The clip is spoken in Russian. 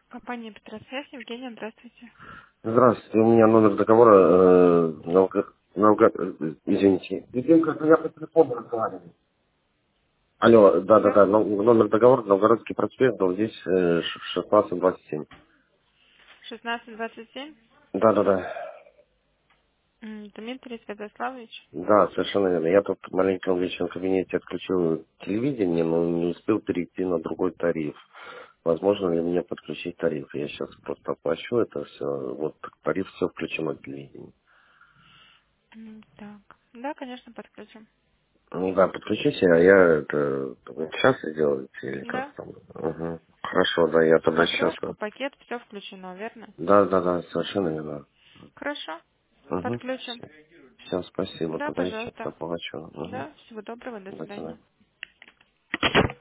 Компания Петросвязь, Евгения, здравствуйте. Здравствуйте, у меня номер договора, извините. Видим, как я по телефону разговариваю. Алло, Да? да-да-да, номер договора, Новгородский проспект, дом здесь 1627. 1627. Да-да-да, Дмитрий Святославович. да, совершенно верно. Я тут маленько в личном кабинете отключил телевидение, но не успел перейти на другой тариф. Возможно ли мне подключить тариф? Я сейчас просто оплачу это все. Вот тариф все включено в телевидение. Так. Да, конечно, подключим. Ну да, подключите, а я это сейчас сделаете или как Да. там? Угу. Хорошо, да, я тогда сейчас. Смотрешку, пакет, все включено, верно? Да, да, да, совершенно верно. Хорошо. Угу. Подключим. Все, спасибо, Да, тогда я сейчас пожалуйста. оплачу. Угу. Да, всего доброго, до До свидания. свидания.